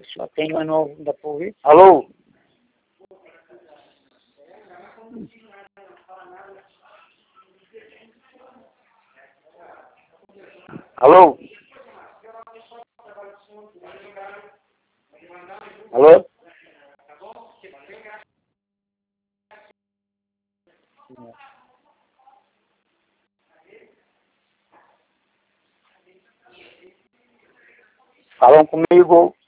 Só tem mais novo, dá pra ouvir? Alô? Alô? Alô? Falam comigo.